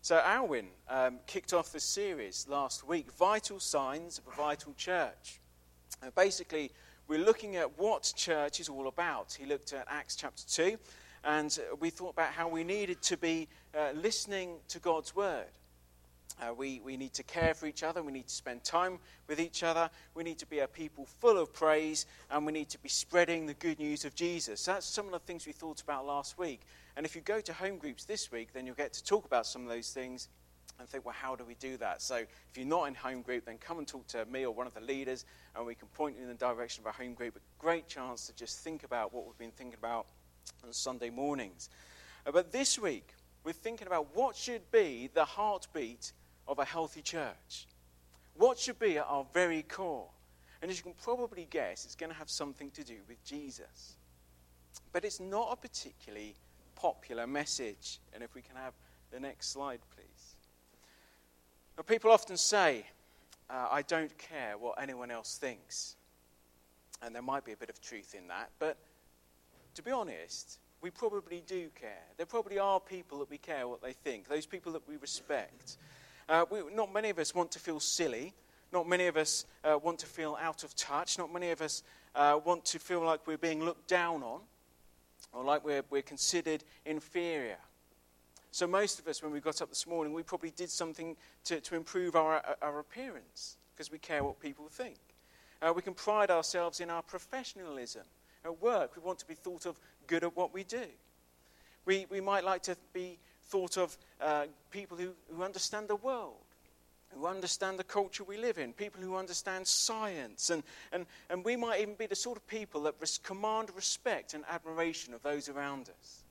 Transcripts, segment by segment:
So Alwyn kicked off this series last week, Vital Signs of a Vital Church. Basically, we're looking at what church is all about. He looked at Acts chapter 2, and we thought about how we needed to be listening to God's word. We need to care for each other, we need to spend time with each other, we need to be a people full of praise, and we need to be spreading the good news of Jesus. That's some of the things we thought about last week. And if you go to home groups this week, then you'll get to talk about some of those things and think, well, how do we do that? So if you're not in home group, then come and talk to me or one of the leaders, and we can point you in the direction of our home group. A great chance to just think about what we've been thinking about on Sunday mornings. But this week, we're thinking about what should be the heartbeat of a healthy church. What should be at our very core? And as you can probably guess, it's going to have something to do with Jesus. But it's not a particularly popular message. And if we can have the next slide, please. Now, people often say, I don't care what anyone else thinks. And there might be a bit of truth in that. But to be honest, we probably do care. There probably are people that we care what they think. Those people that we respect. Not many of us want to feel silly. Not many of us want to feel out of touch. Not many of us want to feel like we're being looked down on or like we're considered inferior. So most of us, when we got up this morning, we probably did something to improve our appearance because we care what people think. We can pride ourselves in our professionalism. At work, we want to be thought of good at what we do. We might like to be thought of people who understand the world, who understand the culture we live in, people who understand science, and we might even be the sort of people that command respect and admiration of those around us.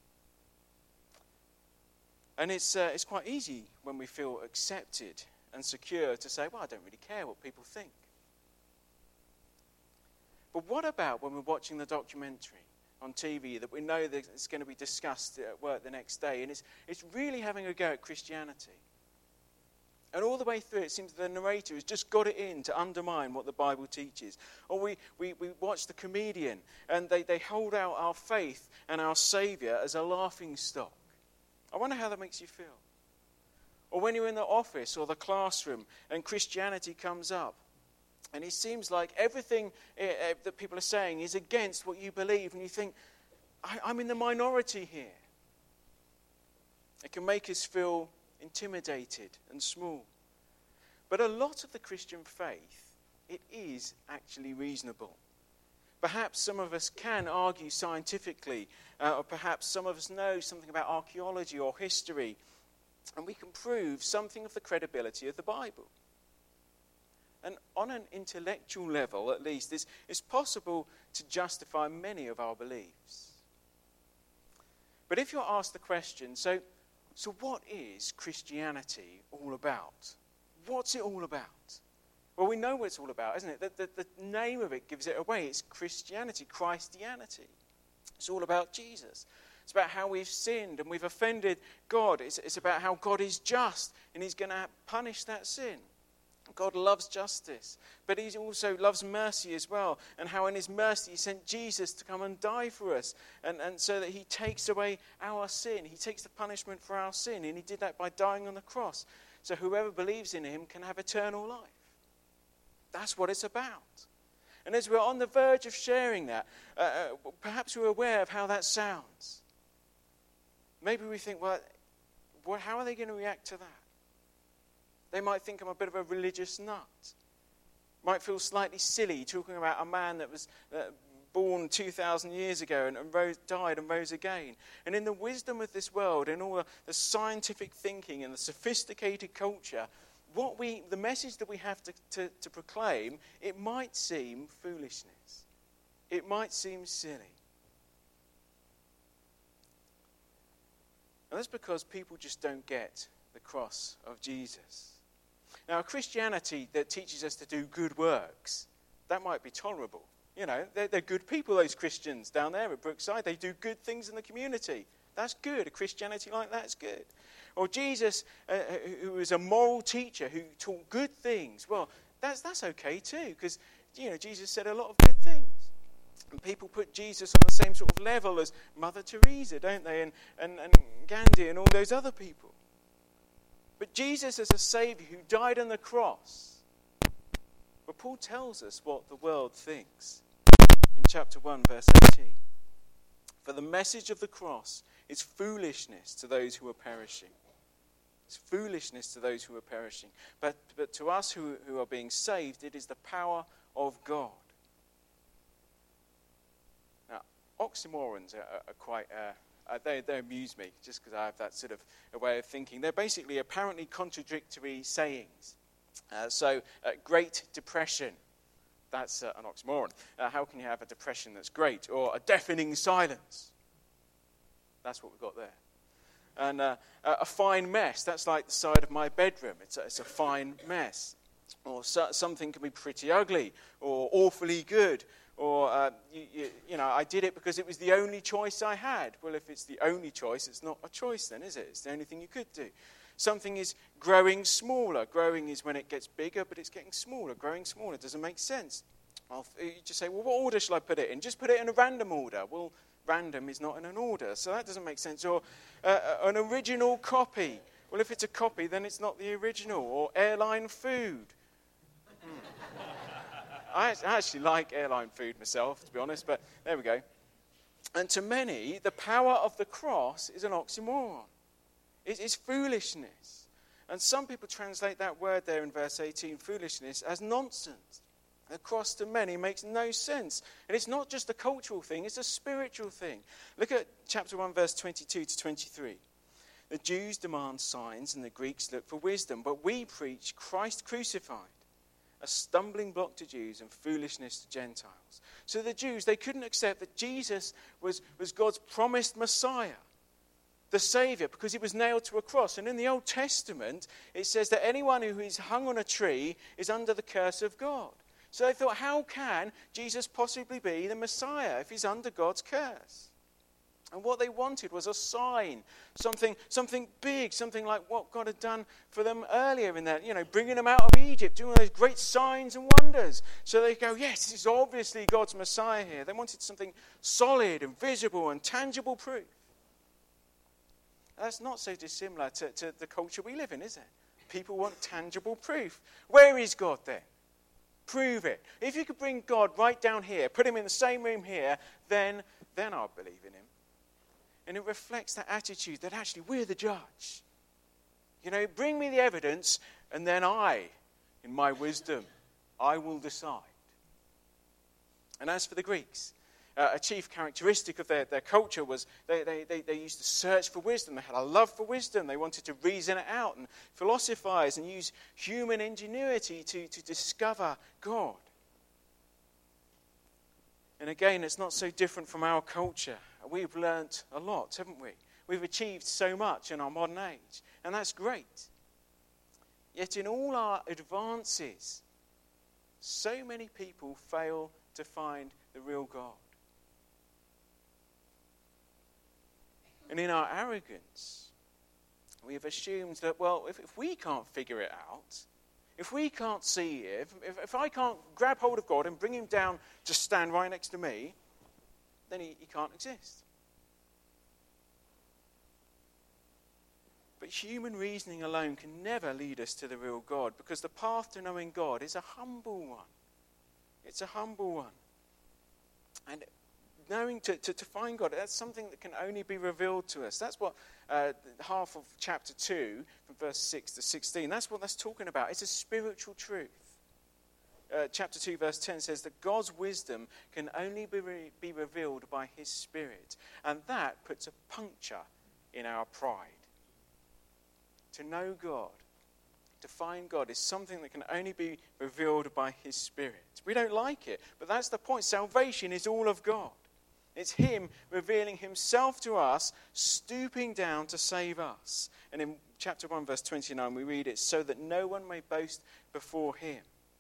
And it's quite easy when we feel accepted and secure to say, well, I don't really care what people think. But what about when we're watching the documentary on TV that we know that it's going to be discussed at work the next day, and it's really having a go at Christianity? And all the way through, it seems the narrator has just got it in to undermine what the Bible teaches. Or we watch the comedian, and they hold out our faith and our Saviour as a laughing stock. I wonder how that makes you feel. Or when you're in the office or the classroom, and Christianity comes up, and it seems like everything that people are saying is against what you believe, and you think, I'm in the minority here. It can make us feel intimidated and small. But a lot of the Christian faith, it is actually reasonable. Perhaps some of us can argue scientifically, or perhaps some of us know something about archaeology or history, and we can prove something of the credibility of the Bible. And on an intellectual level, at least, it's possible to justify many of our beliefs. But if you're asked the question, so what is Christianity all about? What's it all about? Well, we know what it's all about, isn't it? The name of it gives it away. It's Christianity, Christianity. It's all about Jesus. It's about how we've sinned and we've offended God. It's about how God is just and he's going to punish that sin. God loves justice, but he also loves mercy as well, and how in his mercy he sent Jesus to come and die for us, and so that he takes away our sin. He takes the punishment for our sin, and he did that by dying on the cross. So whoever believes in him can have eternal life. That's what it's about. And as we're on the verge of sharing that, perhaps we're aware of how that sounds. Maybe we think, well, how are they going to react to that? They might think I'm a bit of a religious nut. Might feel slightly silly talking about a man that was born 2,000 years ago and died and rose again. And in the wisdom of this world, in all the scientific thinking and the sophisticated culture, the message that we have to proclaim, it might seem foolishness. It might seem silly. And that's because people just don't get the cross of Jesus. Now, a Christianity that teaches us to do good works, that might be tolerable. You know, they're good people, those Christians down there at Brookside. They do good things in the community. That's good. A Christianity like that's good. Or Jesus, who was a moral teacher who taught good things. Well, that's okay too, because, Jesus said a lot of good things. And people put Jesus on the same sort of level as Mother Teresa, don't they? And Gandhi and all those other people. Jesus as a Saviour who died on the cross. But Paul tells us what the world thinks in chapter 1, verse 18. For the message of the cross is foolishness to those who are perishing. It's foolishness to those who are perishing. But to us who are being saved, it is the power of God. Now, oxymorons are quite... They amuse me, just because I have that sort of a way of thinking. They're basically apparently contradictory sayings. Great depression, that's an oxymoron. How can you have a depression that's great? Or a deafening silence. That's what we've got there. And a fine mess, that's like the side of my bedroom. It's a fine mess. Or something can be pretty ugly, or awfully good. Or, I did it because it was the only choice I had. Well, if it's the only choice, it's not a choice then, is it? It's the only thing you could do. Something is growing smaller. Growing is when it gets bigger, but it's getting smaller. Growing smaller doesn't make sense. You just say, well, what order shall I put it in? Just put it in a random order. Well, random is not in an order, so that doesn't make sense. Or an original copy. Well, if it's a copy, then it's not the original. Or airline food. I actually like airline food myself, to be honest, but there we go. And to many, the power of the cross is an oxymoron. It's foolishness. And some people translate that word there in verse 18, foolishness, as nonsense. The cross to many makes no sense. And it's not just a cultural thing, it's a spiritual thing. Look at chapter 1, verse 22 to 23. The Jews demand signs and the Greeks look for wisdom, but we preach Christ crucified, a stumbling block to Jews and foolishness to Gentiles. So the Jews, they couldn't accept that Jesus was God's promised Messiah, the Saviour, because he was nailed to a cross. And in the Old Testament, it says that anyone who is hung on a tree is under the curse of God. So they thought, how can Jesus possibly be the Messiah if he's under God's curse? And what they wanted was a sign, something big, something like what God had done for them earlier in that, bringing them out of Egypt, doing all those great signs and wonders. So they go, yes, this is obviously God's Messiah here. They wanted something solid and visible and tangible proof. That's not so dissimilar to the culture we live in, is it? People want tangible proof. Where is God then? Prove it. If you could bring God right down here, put him in the same room here, then I'll believe in him. And it reflects that attitude that actually we're the judge. Bring me the evidence, and then I, in my wisdom, I will decide. And as for the Greeks, a chief characteristic of their culture was they used to search for wisdom. They had a love for wisdom. They wanted to reason it out and philosophize and use human ingenuity to discover God. And again, it's not so different from our culture. We've learnt a lot, haven't we? We've achieved so much in our modern age, and that's great. Yet in all our advances, so many people fail to find the real God. And in our arrogance, we have assumed that, well, if we can't figure it out, if we can't see it, if I can't grab hold of God and bring him down to stand right next to me, then he can't exist. But human reasoning alone can never lead us to the real God, because the path to knowing God is a humble one. It's a humble one. And knowing to find God, that's something that can only be revealed to us. That's what half of chapter 2, from verse 6 to 16, that's what that's talking about. It's a spiritual truth. Chapter 2, verse 10 says that God's wisdom can only be revealed by his Spirit. And that puts a puncture in our pride. To know God, to find God, is something that can only be revealed by his Spirit. We don't like it, but that's the point. Salvation is all of God. It's him revealing himself to us, stooping down to save us. And in chapter 1, verse 29, we read it, so that no one may boast before him.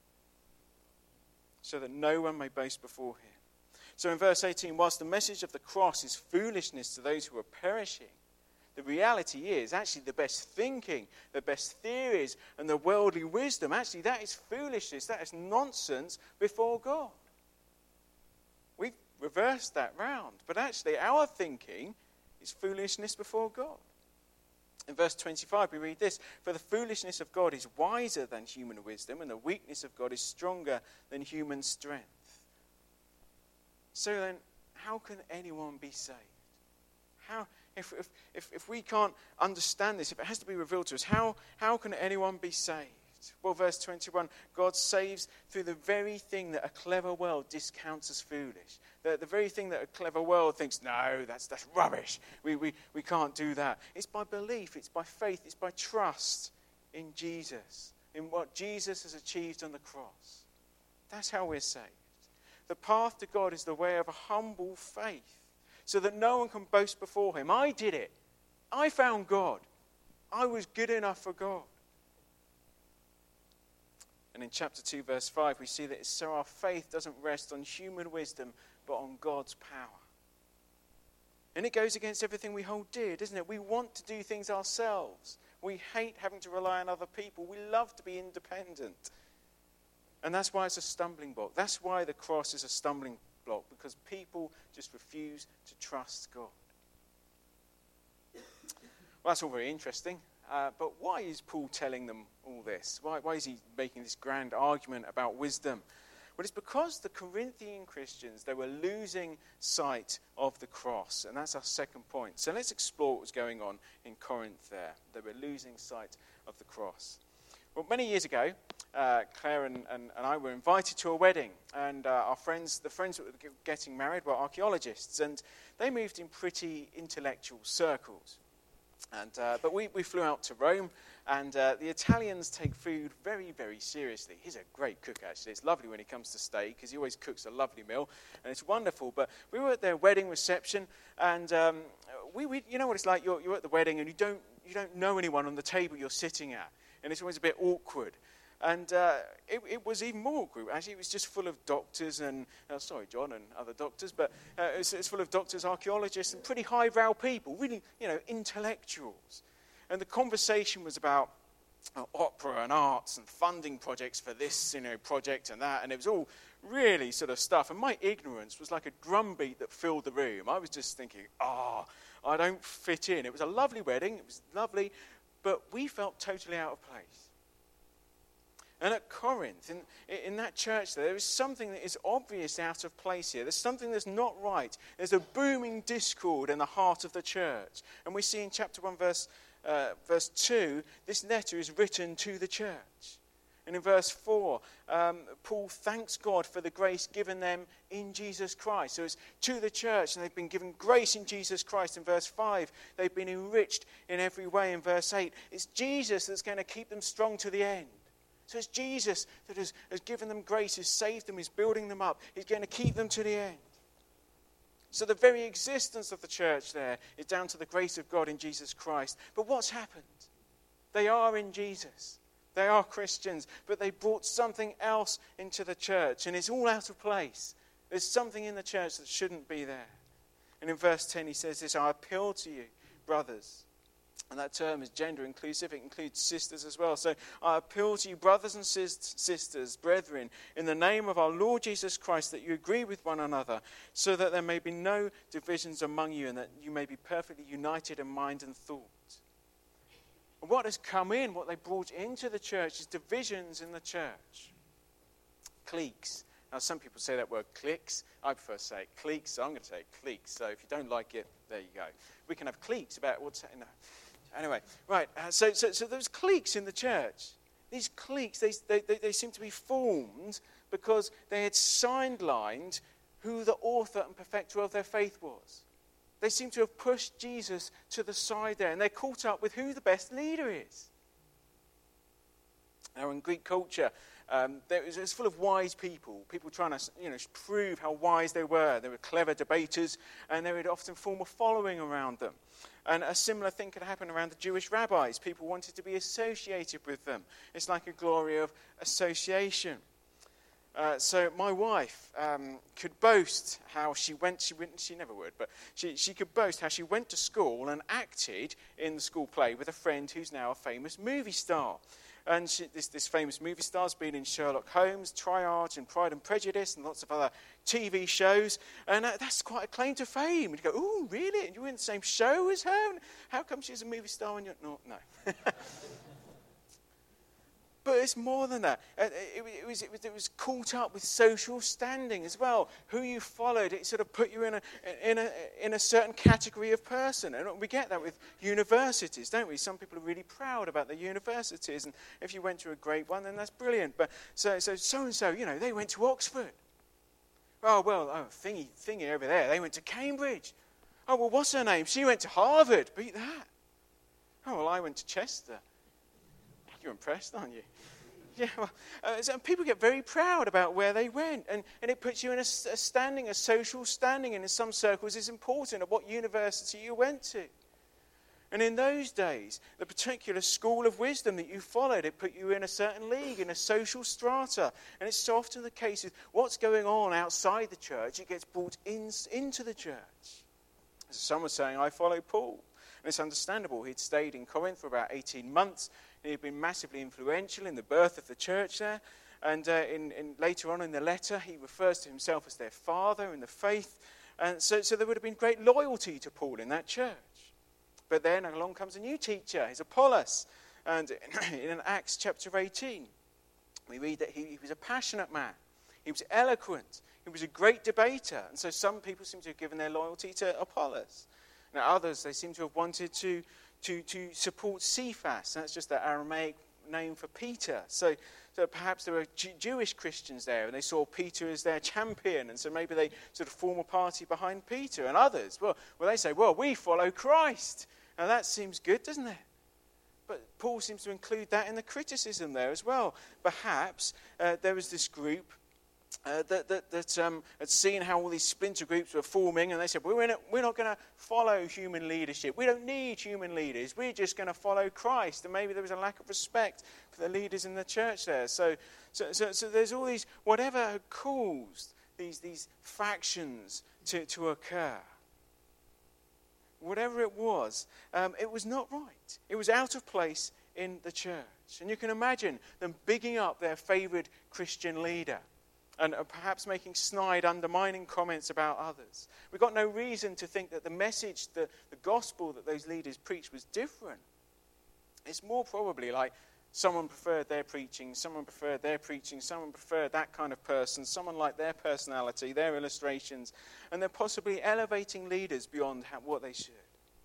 So that no one may boast before him. So in verse 18, whilst the message of the cross is foolishness to those who are perishing, the reality is actually the best thinking, the best theories, and the worldly wisdom, actually that is foolishness, that is nonsense before God. We've reversed that round, but actually our thinking is foolishness before God. In verse 25, we read this: "For the foolishness of God is wiser than human wisdom, and the weakness of God is stronger than human strength." So then, how can anyone be saved? How, if we can't understand this, if it has to be revealed to us, how can anyone be saved? Well, verse 21, God saves through the very thing that a clever world discounts as foolish. The very thing that a clever world thinks, no, that's rubbish. We can't do that. It's by belief, it's by faith, it's by trust in Jesus, in what Jesus has achieved on the cross. That's how we're saved. The path to God is the way of a humble faith, so that no one can boast before him. I did it. I found God. I was good enough for God. And in chapter 2, verse 5, we see that it's so our faith doesn't rest on human wisdom, but on God's power. And it goes against everything we hold dear, doesn't it? We want to do things ourselves. We hate having to rely on other people. We love to be independent. And that's why it's a stumbling block. That's why the cross is a stumbling block, because people just refuse to trust God. Well, that's all very interesting. But why is Paul telling them all this? Why is he making this grand argument about wisdom? Well, it's because the Corinthian Christians, they were losing sight of the cross. And that's our second point. So let's explore what was going on in Corinth there. They were losing sight of the cross. Well, many years ago, Claire and I were invited to a wedding. And the friends that were getting married were archaeologists. And they moved in pretty intellectual circles. But we flew out to Rome, and the Italians take food very, very seriously. He's a great cook, actually. It's lovely when he comes to stay, because he always cooks a lovely meal, and it's wonderful. But we were at their wedding reception, and you know what it's like. You're at the wedding, and you don't know anyone on the table you're sitting at, and it's always a bit awkward. And it was even more awkward. Actually, it was just full of doctors and, sorry, John and other doctors, but it's full of doctors, archaeologists, and pretty highbrow people, really, intellectuals. And the conversation was about opera and arts and funding projects for this, project and that, and it was all really sort of stuff. And my ignorance was like a drumbeat that filled the room. I was just thinking, I don't fit in. It was a lovely wedding. It was lovely, but we felt totally out of place. And at Corinth, in that church there is something that is obvious out of place here. There's something that's not right. There's a booming discord in the heart of the church. And we see in chapter 1, verse 2, this letter is written to the church. And in verse 4, Paul thanks God for the grace given them in Jesus Christ. So it's to the church, and they've been given grace in Jesus Christ. In verse 5, they've been enriched in every way. In verse 8, it's Jesus that's going to keep them strong to the end. So it's Jesus that has given them grace, has saved them, is building them up. He's going to keep them to the end. So the very existence of the church there is down to the grace of God in Jesus Christ. But what's happened? They are in Jesus. They are Christians, but they brought something else into the church, and it's all out of place. There's something in the church that shouldn't be there. And in verse 10 he says this: I appeal to you, brothers. And that term is gender inclusive. It includes sisters as well. So I appeal to you, brothers and sisters, brethren, in the name of our Lord Jesus Christ, that you agree with one another, so that there may be no divisions among you, and that you may be perfectly united in mind and thought. And what has come in, what they brought into the church, is divisions in the church. Cliques. Now, some people say that word cliques. I prefer to say cliques, so I'm going to say cliques. So if you don't like it, there you go. We can have cliques about what's... No. Anyway, right, so there's cliques in the church. These cliques, they seem to be formed because they had sidelined who the author and perfecter of their faith was. They seem to have pushed Jesus to the side there, and they're caught up with who the best leader is. Now, in Greek culture, it was full of wise people trying to prove how wise they were. They were clever debaters, and they would often form a following around them. And a similar thing could happen around the Jewish rabbis. People wanted to be associated with them. It's like a glory of association. So my wife could boast how she never would, but she could boast how she went to school and acted in the school play with a friend who's now a famous movie star. And this famous movie star's been in Sherlock Holmes, Triage, and Pride and Prejudice, and lots of other TV shows. And that's quite a claim to fame. And you go, oh, really? And you're in the same show as her? How come she's a movie star and you're not? No. But it's more than that. It was caught up with social standing as well. Who you followed, it sort of put you in a certain category of person. And we get that with universities, don't we? Some people are really proud about their universities, and if you went to a great one, then that's brilliant. But so and so, they went to Oxford. Thingy over there, they went to Cambridge. Oh, well, what's her name? She went to Harvard. Beat that. Oh, well, I went to Chester. You're impressed, aren't you? Yeah, so people get very proud about where they went, and it puts you in a social standing, and in some circles it's important at what university you went to. And in those days, the particular school of wisdom that you followed, it put you in a certain league, in a social strata. And it's so often the case with what's going on outside the church, it gets brought into the church. As some were saying, I follow Paul. And it's understandable. He'd stayed in Corinth for about 18 months. He had been massively influential in the birth of the church there. And later on in the letter, he refers to himself as their father in the faith. And so there would have been great loyalty to Paul in that church. But then along comes a new teacher. He's Apollos. And in Acts chapter 18, we read that he was a passionate man. He was eloquent. He was a great debater. And so some people seem to have given their loyalty to Apollos. Now others, they seem to have wanted to support Cephas. That's just the Aramaic name for Peter. So perhaps there were Jewish Christians there, and they saw Peter as their champion, and so maybe they sort of form a party behind Peter. And others, they say, we follow Christ. Now that seems good, doesn't it? But Paul seems to include that in the criticism there as well. Perhaps there was this group that had seen how all these splinter groups were forming, and they said, we're not going to follow human leadership. We don't need human leaders. We're just going to follow Christ. And maybe there was a lack of respect for the leaders in the church there. So there's all these, whatever had caused these factions to occur. Whatever it was not right. It was out of place in the church. And you can imagine them bigging up their favoured Christian leader, and perhaps making snide, undermining comments about others. We've got no reason to think that the message, the gospel that those leaders preached was different. It's more probably like someone preferred their preaching, someone preferred that kind of person, someone liked their personality, their illustrations, and they're possibly elevating leaders beyond what they should.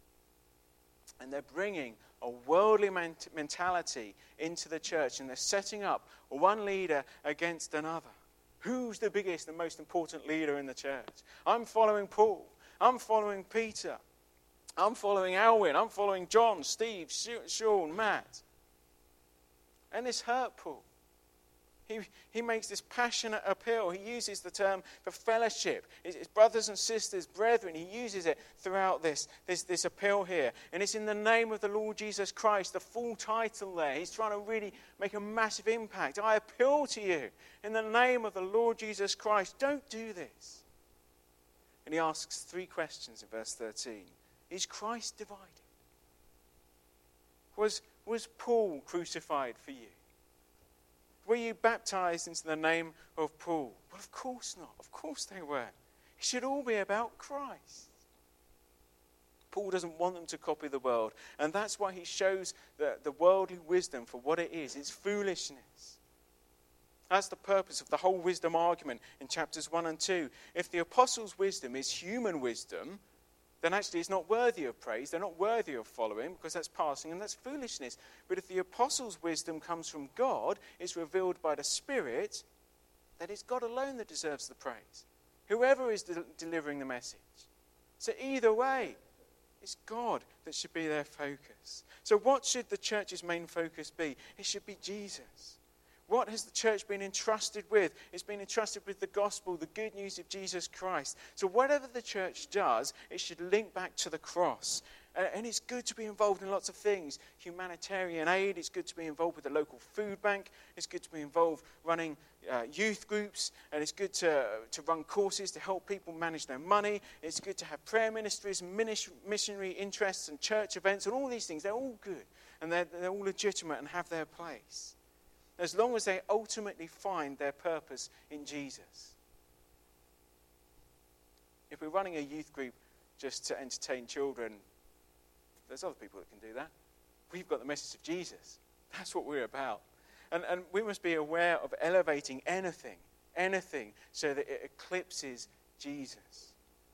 And they're bringing a worldly mentality into the church, and they're setting up one leader against another. Who's the biggest and most important leader in the church? I'm following Paul. I'm following Peter. I'm following Alwyn. I'm following John, Steve, Sean, Matt. And this hurt Paul. He makes this passionate appeal. He uses the term for fellowship. It's brothers and sisters, brethren. He uses it throughout this appeal here. And it's in the name of the Lord Jesus Christ, the full title there. He's trying to really make a massive impact. I appeal to you in the name of the Lord Jesus Christ. Don't do this. And he asks 3 questions in verse 13. Is Christ divided? Was Paul crucified for you? Were you baptized into the name of Paul? Well, of course not. Of course they weren't. It should all be about Christ. Paul doesn't want them to copy the world. And that's why he shows the worldly wisdom for what it is. It's foolishness. That's the purpose of the whole wisdom argument in chapters 1 and 2. If the apostles' wisdom is human wisdom, then actually it's not worthy of praise. They're not worthy of following, because that's passing and that's foolishness. But if the apostles' wisdom comes from God, it's revealed by the Spirit, then it's God alone that deserves the praise. Whoever is delivering the message. So either way, it's God that should be their focus. So what should the church's main focus be? It should be Jesus. What has the church been entrusted with? It's been entrusted with the gospel, the good news of Jesus Christ. So whatever the church does, it should link back to the cross. And it's good to be involved in lots of things. Humanitarian aid, it's good to be involved with the local food bank. It's good to be involved running youth groups. And it's good to run courses to help people manage their money. It's good to have prayer ministries, missionary interests and church events and all these things. They're all good. And they're all legitimate and have their place. As long as they ultimately find their purpose in Jesus. If we're running a youth group just to entertain children, there's other people that can do that. We've got the message of Jesus. That's what we're about. And we must be aware of elevating anything, so that it eclipses Jesus.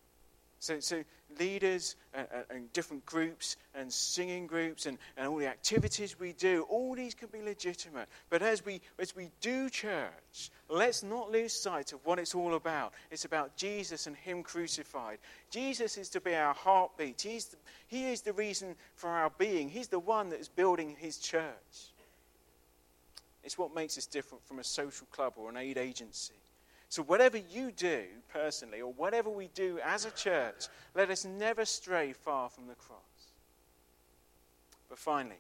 So leaders and different groups and singing groups and all the activities we do, all these can be legitimate. But as we do church, let's not lose sight of what it's all about. It's about Jesus and Him crucified. Jesus is to be our heartbeat. He is the reason for our being. He's the one that is building His church. It's what makes us different from a social club or an aid agency. So whatever you do personally, or whatever we do as a church, let us never stray far from the cross. But finally,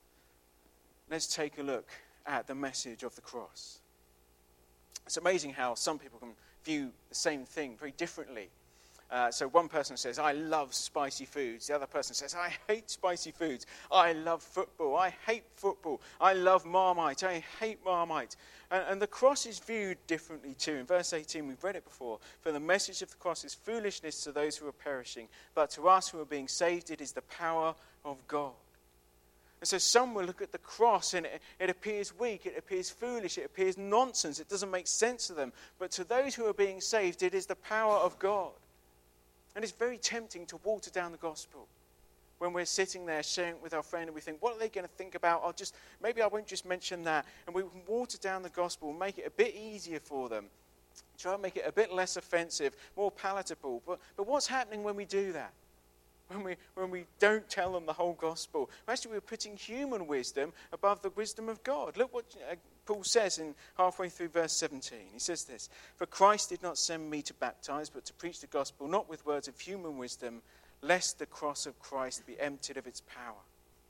let's take a look at the message of the cross. It's amazing how some people can view the same thing very differently. So one person says, I love spicy foods. The other person says, I hate spicy foods. I love football. I hate football. I love Marmite. I hate Marmite. And the cross is viewed differently too. In verse 18, we've read it before. For the message of the cross is foolishness to those who are perishing, but to us who are being saved, it is the power of God. And so some will look at the cross and it appears weak, it appears foolish, it appears nonsense, it doesn't make sense to them. But to those who are being saved, it is the power of God. And it's very tempting to water down the gospel. When we're sitting there sharing it with our friend and we think, what are they going to think about? Maybe I won't just mention that. And we can water down the gospel and make it a bit easier for them. Try and make it a bit less offensive, more palatable. But what's happening when we do that? When we don't tell them the whole gospel? Actually, we're putting human wisdom above the wisdom of God. Look what Paul says in halfway through verse 17. He says this, For Christ did not send me to baptize, but to preach the gospel, not with words of human wisdom, lest the cross of Christ be emptied of its power.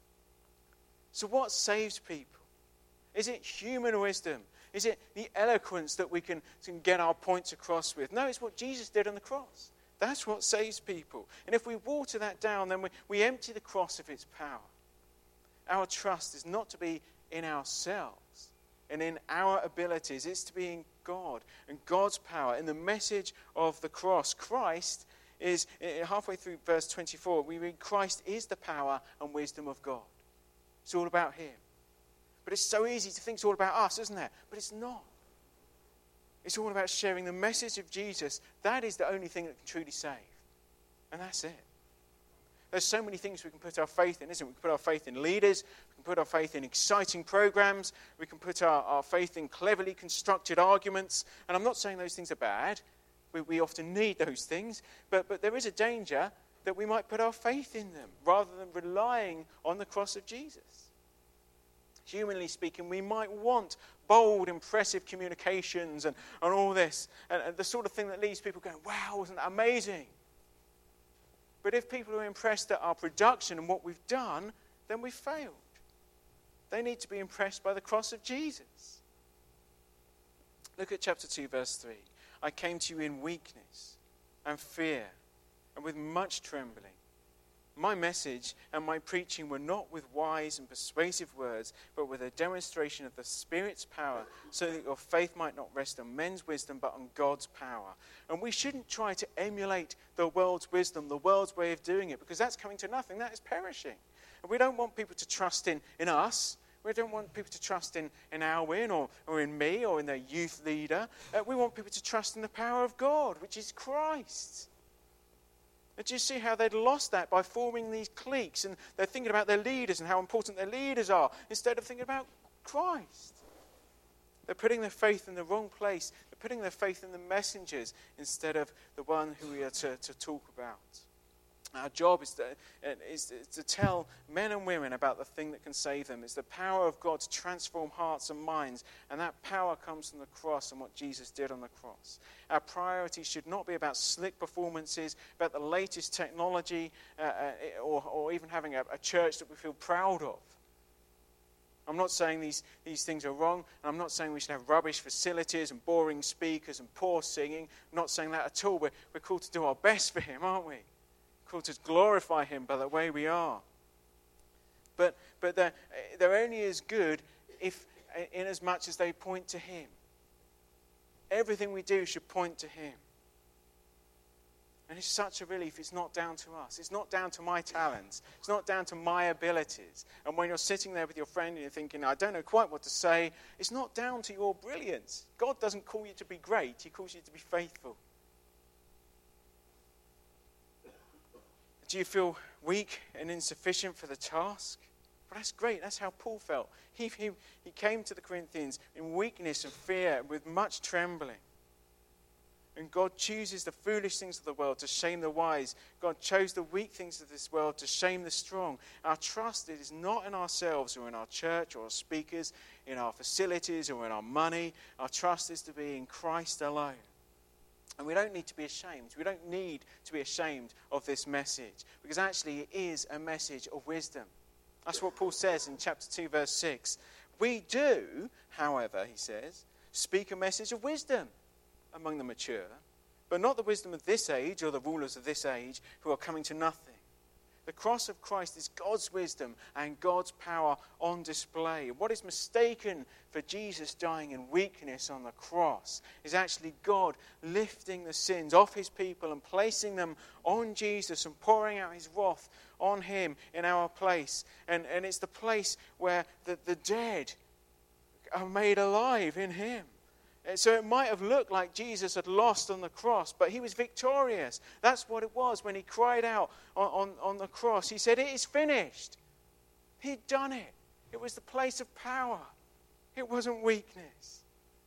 So what saves people? Is it human wisdom? Is it the eloquence that we can get our points across with? No, it's what Jesus did on the cross. That's what saves people. And if we water that down, then we empty the cross of its power. Our trust is not to be in ourselves and in our abilities. It's to be in God and God's power, in the message of the cross. Christ is, halfway through verse 24, we read, Christ is the power and wisdom of God. It's all about Him. But it's so easy to think it's all about us, isn't it? But it's not. It's all about sharing the message of Jesus. That is the only thing that can truly save. And that's it. There's so many things we can put our faith in, isn't it? We can put our faith in leaders. We can put our faith in exciting programs. We can put our faith in cleverly constructed arguments. And I'm not saying those things are bad. We often need those things. But there is a danger that we might put our faith in them rather than relying on the cross of Jesus. Humanly speaking, we might want bold, impressive communications and all this. And the sort of thing that leaves people going, wow, wasn't that amazing? But if people are impressed at our production and what we've done, then we've failed. They need to be impressed by the cross of Jesus. Look at chapter 2, verse 3. I came to you in weakness and fear and with much trembling. My message and my preaching were not with wise and persuasive words, but with a demonstration of the Spirit's power, so that your faith might not rest on men's wisdom, but on God's power. And we shouldn't try to emulate the world's wisdom, the world's way of doing it, because that's coming to nothing. That is perishing. And we don't want people to trust in us. We don't want people to trust in our win or in me or in their youth leader. We want people to trust in the power of God, which is Christ. And you see how they'd lost that by forming these cliques, and they're thinking about their leaders and how important their leaders are instead of thinking about Christ. They're putting their faith in the wrong place. They're putting their faith in the messengers instead of the one who we are to talk about. Our job is to tell men and women about the thing that can save them. It's the power of God to transform hearts and minds, and that power comes from the cross and what Jesus did on the cross. Our priority should not be about slick performances, about the latest technology, or even having a church that we feel proud of. I'm not saying these things are wrong, and I'm not saying we should have rubbish facilities and boring speakers and poor singing. I'm not saying that at all. We're called to do our best for him, aren't we? Called to glorify him by the way we are. But they're only as good in as much as they point to him. Everything we do should point to him. And it's such a relief. It's not down to us. It's not down to my talents. It's not down to my abilities. And when you're sitting there with your friend and you're thinking, I don't know quite what to say, it's not down to your brilliance. God doesn't call you to be great. He calls you to be faithful. Do you feel weak and insufficient for the task? Well, that's great. That's how Paul felt. He came to the Corinthians in weakness and fear, with much trembling. And God chooses the foolish things of the world to shame the wise. God chose the weak things of this world to shame the strong. Our trust is not in ourselves or in our church or our speakers, in our facilities or in our money. Our trust is to be in Christ alone. And we don't need to be ashamed. We don't need to be ashamed of this message, because actually it is a message of wisdom. That's what Paul says in chapter 2, verse 6. We do, however, he says, speak a message of wisdom among the mature, but not the wisdom of this age or the rulers of this age who are coming to nothing. The cross of Christ is God's wisdom and God's power on display. What is mistaken for Jesus dying in weakness on the cross is actually God lifting the sins off his people and placing them on Jesus and pouring out his wrath on him in our place. And it's the place where the dead are made alive in him. So it might have looked like Jesus had lost on the cross, but he was victorious. That's what it was when he cried out on the cross. He said, "It is finished." He'd done it. It was the place of power. It wasn't weakness.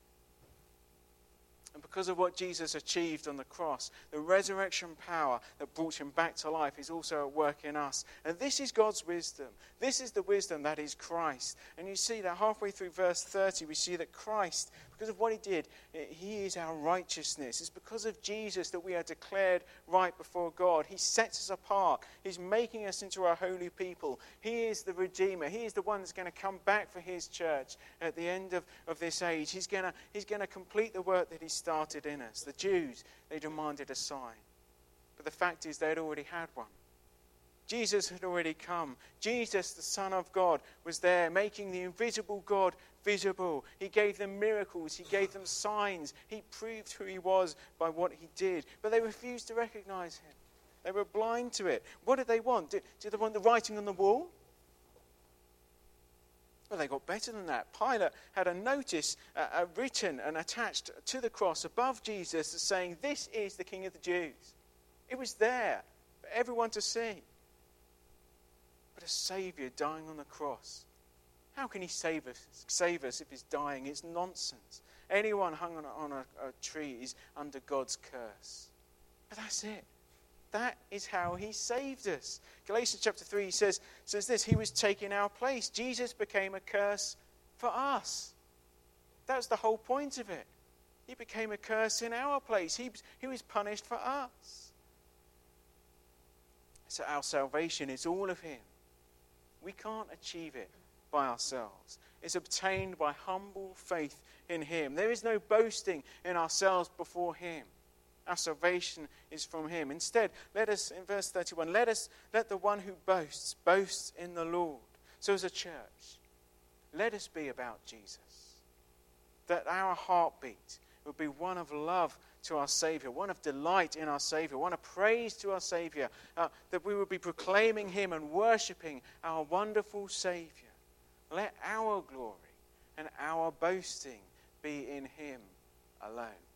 And because of what Jesus achieved on the cross, the resurrection power that brought him back to life is also at work in us. And this is God's wisdom. This is the wisdom that is Christ. And you see that halfway through verse 30, we see that Christ, because of what he did, he is our righteousness. It's because of Jesus that we are declared right before God. He sets us apart. He's making us into a holy people. He is the Redeemer. He is the one that's going to come back for his church at the end of this age. He's going to complete the work that he started in us. The Jews, they demanded a sign. But the fact is, they had already had one. Jesus had already come. Jesus, the Son of God, was there, making the invisible God visible. He gave them miracles. He gave them signs. He proved who he was by what he did. But they refused to recognize him. They were blind to it. What did they want? Did they want the writing on the wall? Well, they got better than that. Pilate had a notice written and attached to the cross above Jesus saying, "This is the King of the Jews." It was there for everyone to see. But a Saviour dying on the cross. How can he save us if he's dying? It's nonsense. Anyone hung on a tree is under God's curse. But that's it. That is how he saved us. Galatians chapter 3 says this: he was taking our place. Jesus became a curse for us. That's the whole point of it. He became a curse in our place. He was punished for us. So our salvation is all of him. We can't achieve it by ourselves. It's obtained by humble faith in him. There is no boasting in ourselves before him. Our salvation is from him. Instead, let us, in verse 31, let the one who boasts boast in the Lord. So as a church, let us be about Jesus. That our heartbeat would be one of love to our Saviour, one of delight in our Saviour, one of praise to our Saviour, that we would be proclaiming him and worshipping our wonderful Saviour. Let our glory and our boasting be in him alone.